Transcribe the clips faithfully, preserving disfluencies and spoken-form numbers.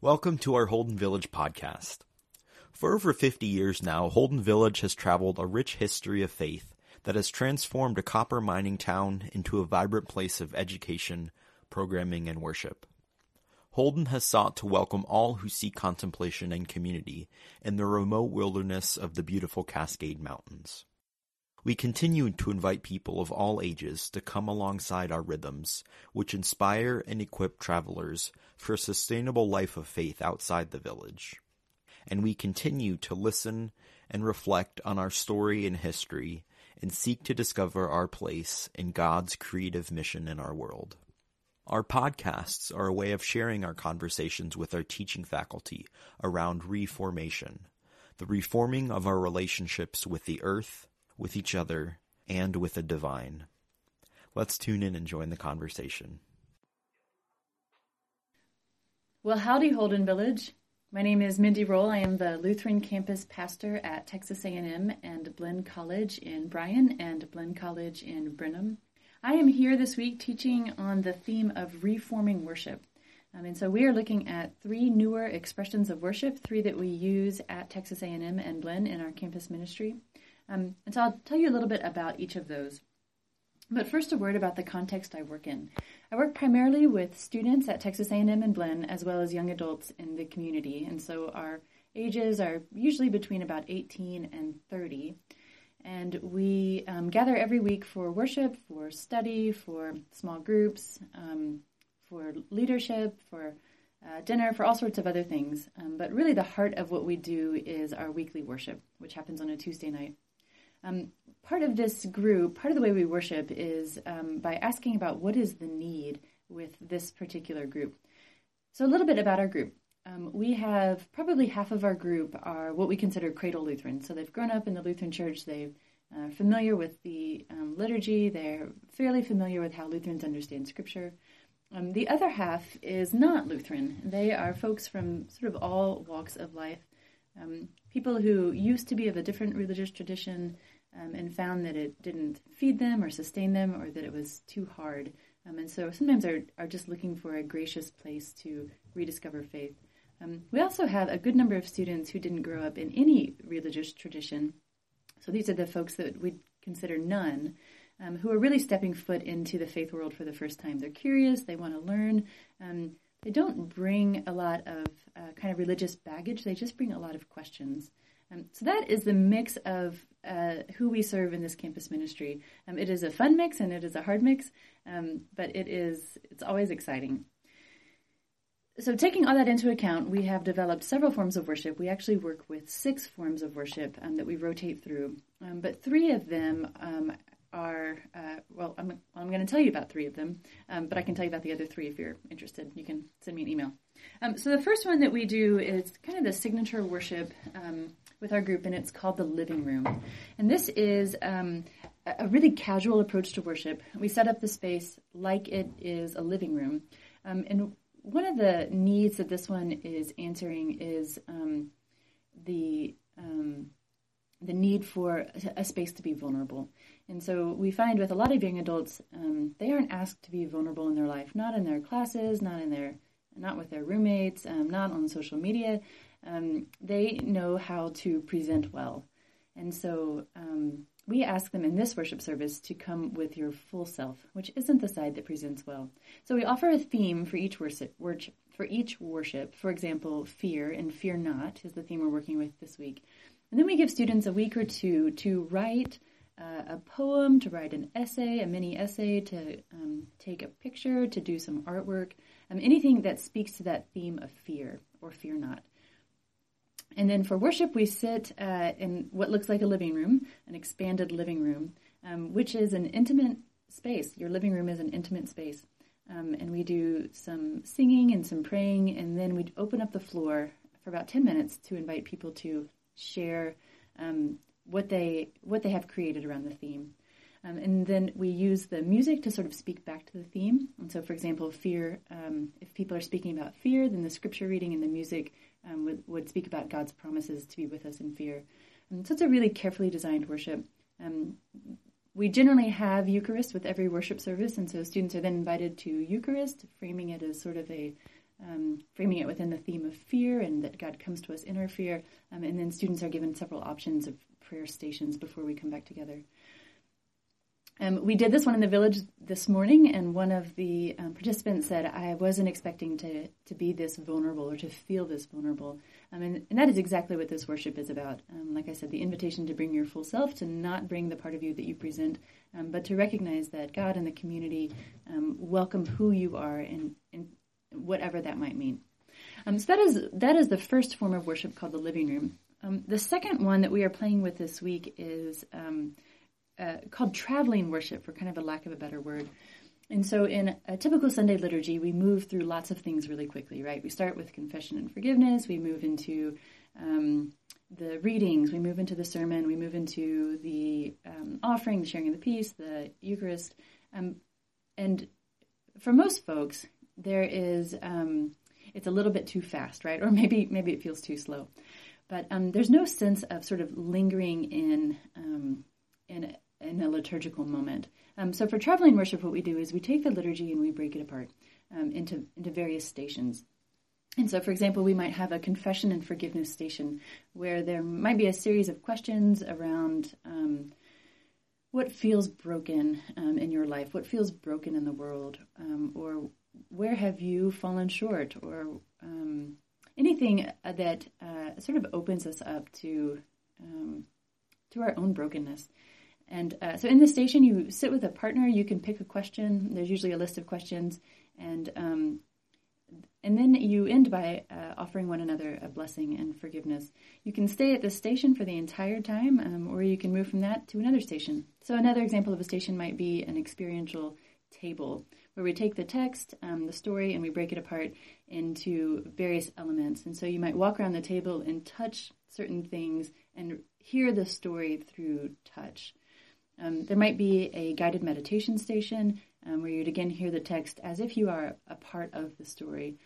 Welcome to our Holden Village podcast. For over fifty years now, Holden Village has traveled a rich history of faith that has transformed a copper mining town into a vibrant place of education, programming, and worship. Holden has sought to welcome all who seek contemplation and community in the remote wilderness of the beautiful Cascade Mountains. We continue to invite people of all ages to come alongside our rhythms, which inspire and equip travelers for a sustainable life of faith outside the village. And we continue to listen and reflect on our story and history and seek to discover our place in God's creative mission in our world. Our podcasts are a way of sharing our conversations with our teaching faculty around reformation, the reforming of our relationships with the earth, with each other, and with the divine. Let's tune in and join the conversation. Well, howdy, Holden Village. My name is Mindy Roll. I am the Lutheran campus pastor at Texas A and M and Blinn College in Bryan and Blinn College in Brenham. I am here this week teaching on the theme of reforming worship. Um, and so we are looking at three newer expressions of worship, three that we use at Texas A and M and Blinn in our campus ministry. Um, and so I'll tell you a little bit about each of those. But first, a word about the context I work in. I work primarily with students at Texas A and M and Blinn, as well as young adults in the community. And so our ages are usually between about eighteen and thirty. And we um, gather every week for worship, for study, for small groups, um, for leadership, for uh, dinner, for all sorts of other things. Um, but really the heart of what we do is our weekly worship, which happens on a Tuesday night. Um, part of this group, part of the way we worship is um, by asking about what is the need with this particular group. So a little bit about our group. Um, we have probably half of our group are what we consider cradle Lutherans. So they've grown up in the Lutheran Church. They're uh, familiar with the um, liturgy. They're fairly familiar with how Lutherans understand Scripture. Um, the other half is not Lutheran. They are folks from sort of all walks of life. Um, people who used to be of a different religious tradition um, and found that it didn't feed them or sustain them, or that it was too hard. Um, and so sometimes are, are just looking for a gracious place to rediscover faith. Um, we also have a good number of students who didn't grow up in any religious tradition. So these are the folks that we'd consider none, um, who are really stepping foot into the faith world for the first time. They're curious, they want to learn. Um, they don't bring a lot of uh, kind of religious baggage, they just bring a lot of questions. Um, so that is the mix of uh, who we serve in this campus ministry. Um, it is a fun mix and it is a hard mix, um, but it is it's always exciting. So taking all that into account, we have developed several forms of worship. We actually work with six forms of worship um, that we rotate through, um, but three of them um, are, uh, well, I'm, I'm going to tell you about three of them, um, but I can tell you about the other three if you're interested. You can send me an email. Um, so the first one that we do is kind of the signature worship um, with our group, and it's called the living room. And this is um, a really casual approach to worship. We set up the space like it is a living room. Um, and one of the needs that this one is answering is um, the um, the need for a space to be vulnerable. And so we find with a lot of young adults, um, they aren't asked to be vulnerable in their life, not in their classes, not in their, not with their roommates, um, not on social media. Um, they know how to present well. And so um, we ask them in this worship service to come with your full self, which isn't the side that presents well. So we offer a theme for each worship. For each worship, for example, fear and fear not is the theme we're working with this week. And then we give students a week or two to write uh, a poem, to write an essay, a mini essay, to um, take a picture, to do some artwork, um, anything that speaks to that theme of fear or fear not. And then for worship, we sit uh, in what looks like a living room, an expanded living room, um, which is an intimate space. Your living room is an intimate space. Um, and we do some singing and some praying, and then we open up the floor for about ten minutes to invite people to share um, what they what they have created around the theme. Um, and then we use the music to sort of speak back to the theme. And so, for example, fear, um, if people are speaking about fear, then the scripture reading and the music um, would, would speak about God's promises to be with us in fear. And so it's a really carefully designed worship. Um, we generally have Eucharist with every worship service, and so students are then invited to Eucharist, framing it as sort of a um, framing it within the theme of fear and that God comes to us in our fear. Um, and then students are given several options of prayer stations before we come back together. Um, we did this one in the village this morning, and one of the um, participants said, I wasn't expecting to, to be this vulnerable or to feel this vulnerable. Um, and, and that is exactly what this worship is about. Um, like I said, the invitation to bring your full self, to not bring the part of you that you present, um, but to recognize that God and the community um, welcome who you are and, and whatever that might mean. Um, so that is that is the first form of worship called the living room. Um, the second one that we are playing with this week is Um, Uh, called traveling worship, for kind of a lack of a better word. And so in a typical Sunday liturgy, we move through lots of things really quickly, right? We start with confession and forgiveness. We move into um, the readings. We move into the sermon. We move into the um, offering, the sharing of the peace, the Eucharist. Um, and for most folks, there is, um, it's a little bit too fast, right? Or maybe maybe it feels too slow. But um, there's no sense of sort of lingering in um, in in a liturgical moment. Um, so for traveling worship, what we do is we take the liturgy and we break it apart um, into, into various stations. And so, for example, we might have a confession and forgiveness station where there might be a series of questions around um, what feels broken um, in your life, what feels broken in the world, um, or where have you fallen short, or um, anything that uh, sort of opens us up to um, to our own brokenness. And uh, so in this station, you sit with a partner, you can pick a question. There's usually a list of questions. And um, and then you end by uh, offering one another a blessing and forgiveness. You can stay at this station for the entire time, um, or you can move from that to another station. So another example of a station might be an experiential table, where we take the text, um, the story, and we break it apart into various elements. And so you might walk around the table and touch certain things and hear the story through touch. Um, there might be a guided meditation station um, where you'd again hear the text as if you are a part of the story.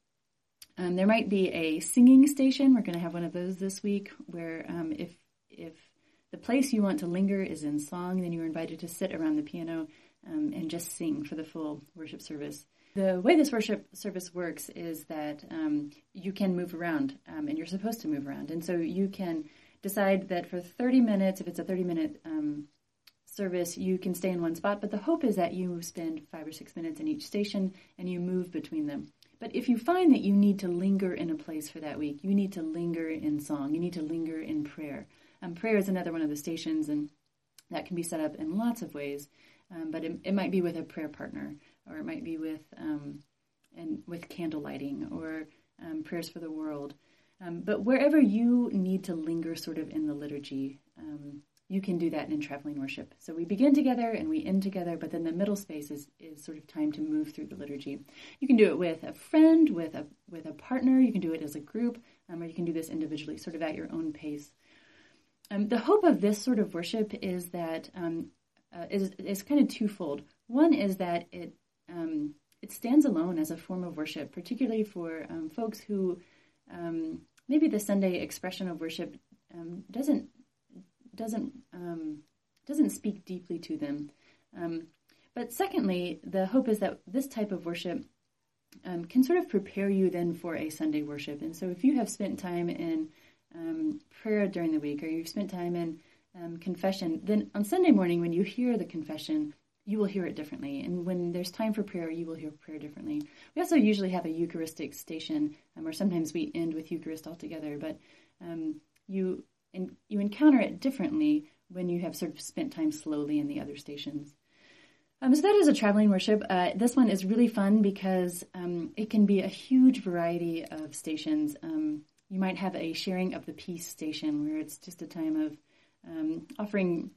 Um, there might be a singing station. We're going to have one of those this week, where um, if if the place you want to linger is in song, then you are invited to sit around the piano um, and just sing for the full worship service. The way this worship service works is that um, you can move around, um, and you're supposed to move around. And so you can decide that for thirty minutes, if it's a thirty-minute um service, you can stay in one spot, but the hope is that you spend five or six minutes in each station and you move between them. But if you find that you need to linger in a place for that week, you need to linger in song, you need to linger in prayer. Um, prayer is another one of the stations, and that can be set up in lots of ways, um, but it, it might be with a prayer partner, or it might be with um, and with candle lighting, or um, prayers for the world. Um, but wherever you need to linger sort of in the liturgy, um, you can do that in traveling worship. So we begin together and we end together, but then the middle space is, is sort of time to move through the liturgy. You can do it with a friend, with a with a partner. You can do it as a group, um, or you can do this individually, sort of at your own pace. Um, the hope of this sort of worship is that um, uh, is is kind of twofold. One is that it um, it stands alone as a form of worship, particularly for um, folks who um, maybe the Sunday expression of worship um, doesn't. doesn't um, doesn't speak deeply to them. Um, but secondly, the hope is that this type of worship um, can sort of prepare you then for a Sunday worship. And so if you have spent time in um, prayer during the week, or you've spent time in um, confession, then on Sunday morning when you hear the confession, you will hear it differently. And when there's time for prayer, you will hear prayer differently. We also usually have a Eucharistic station, um, or sometimes we end with Eucharist altogether, but um, you... And you encounter it differently when you have sort of spent time slowly in the other stations. Um, so that is a traveling worship. Uh, this one is really fun because um, it can be a huge variety of stations. Um, you might have a sharing of the peace station where it's just a time of um, offering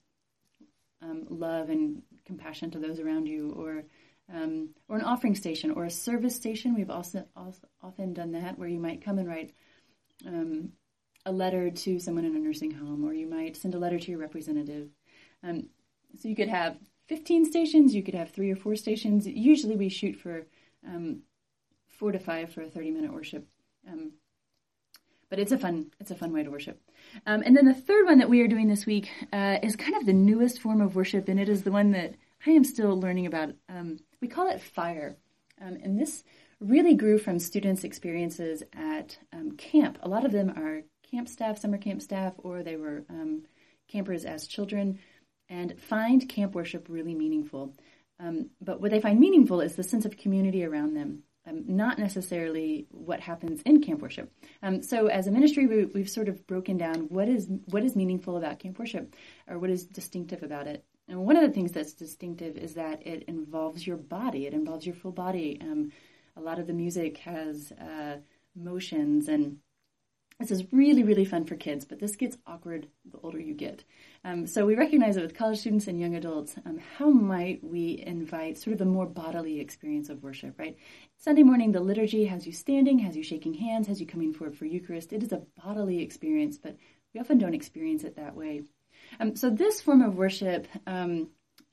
um, love and compassion to those around you, or um, or an offering station, or a service station. We've also, also often done that, where you might come and write um, a letter to someone in a nursing home, or you might send a letter to your representative. Um, so you could have fifteen stations, you could have three or four stations. Usually we shoot for um, four to five for a thirty-minute worship. Um, but it's a fun, it's a fun way to worship. Um, and then the third one that we are doing this week uh, is kind of the newest form of worship, and it is the one that I am still learning about. Um, we call it fire. Um, and this really grew from students' experiences at um, camp. A lot of them are camp staff, summer camp staff, or they were um, campers as children, and find camp worship really meaningful. Um, but what they find meaningful is the sense of community around them, um, not necessarily what happens in camp worship. Um, so as a ministry, we, we've sort of broken down what is what is meaningful about camp worship, or what is distinctive about it. And one of the things that's distinctive is that it involves your body. It involves your full body. Um, a lot of the music has uh, motions, and this is really, really fun for kids, but this gets awkward the older you get. Um, so we recognize that with college students and young adults, um, how might we invite sort of a more bodily experience of worship, right? Sunday morning, the liturgy has you standing, has you shaking hands, has you coming forward for Eucharist. It is a bodily experience, but we often don't experience it that way. Um, so this form of worship um,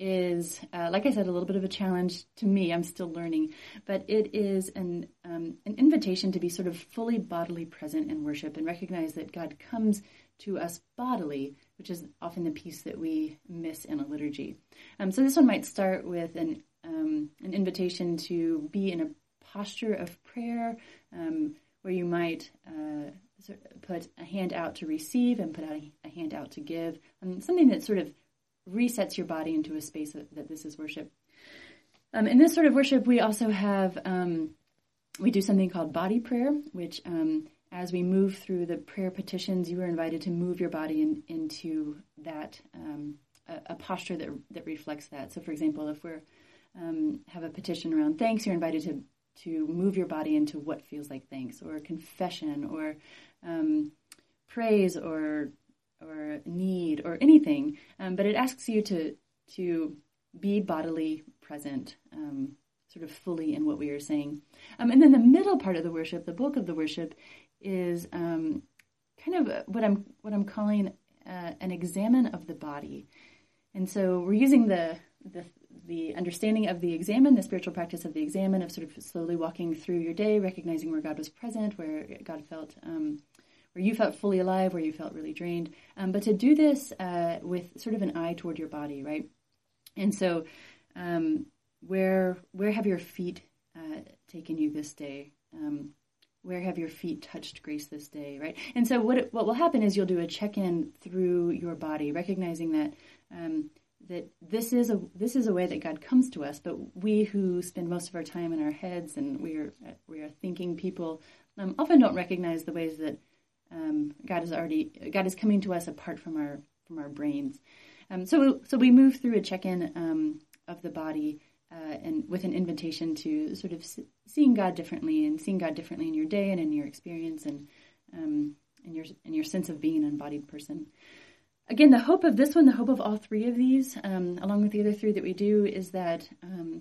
is, uh, like I said, a little bit of a challenge to me. I'm still learning, but it is an um, an invitation to be sort of fully bodily present in worship and recognize that God comes to us bodily, which is often the piece that we miss in a liturgy. Um, so this one might start with an um, an invitation to be in a posture of prayer, um, where you might uh, put a hand out to receive and put out a, a hand out to give, um, something that sort of resets your body into a space that, that this is worship. Um, in this sort of worship, we also have, um, we do something called body prayer, which um, as we move through the prayer petitions, you are invited to move your body in, into that, um, a, a posture that that reflects that. So for example, if we're um, have a petition around thanks, you're invited to to move your body into what feels like thanks, or confession, or um, praise, or or need, or anything, um, but it asks you to to be bodily present, um, sort of fully in what we are saying. Um, and then the middle part of the worship, the bulk of the worship, is um, kind of what I'm what I'm calling uh, an examen of the body. And so we're using the the the understanding of the examen, the spiritual practice of the examen, of sort of slowly walking through your day, recognizing where God was present, where God felt, um, where you felt fully alive, where you felt really drained. Um, but to do this uh, with sort of an eye toward your body, right? And so, um, where where have your feet uh, taken you this day? Um, where have your feet touched grace this day, right? And so, what it, what will happen is you'll do a check-in through your body, recognizing that. Um, that this is a this is a way that God comes to us, but we who spend most of our time in our heads and we are we are thinking people um, often don't recognize the ways that um, God is already God is coming to us apart from our from our brains. Um, so so we move through a check-in um, of the body uh, and with an invitation to sort of seeing God differently and seeing God differently in your day and in your experience and um, in your in your sense of being an embodied person. Again, the hope of this one, the hope of all three of these, um, along with the other three that we do, is that um,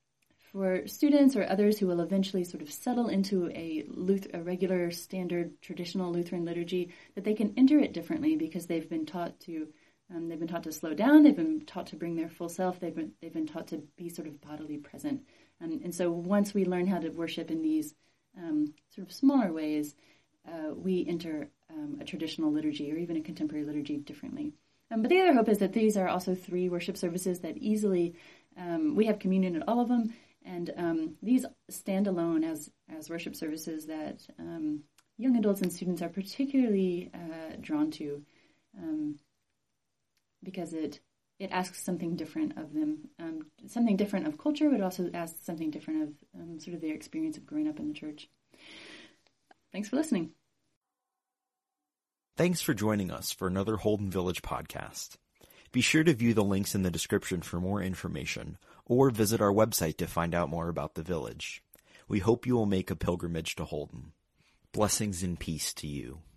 for students or others who will eventually sort of settle into a, Luth- a regular, standard, traditional Lutheran liturgy, that they can enter it differently because they've been taught to um, they've been taught to slow down, they've been taught to bring their full self, they've been they've been taught to be sort of bodily present, um, and so once we learn how to worship in these um, sort of smaller ways, uh, we enter Um, a traditional liturgy or even a contemporary liturgy differently. Um, but the other hope is that these are also three worship services that easily, um, we have communion at all of them, and um, these stand alone as, as worship services that um, young adults and students are particularly uh, drawn to um, because it it asks something different of them, um, something different of culture, but also asks something different of um, sort of their experience of growing up in the church. Thanks for listening. Thanks for joining us for another Holden Village podcast. Be sure to view the links in the description for more information, or visit our website to find out more about the village. We hope you will make a pilgrimage to Holden. Blessings and peace to you.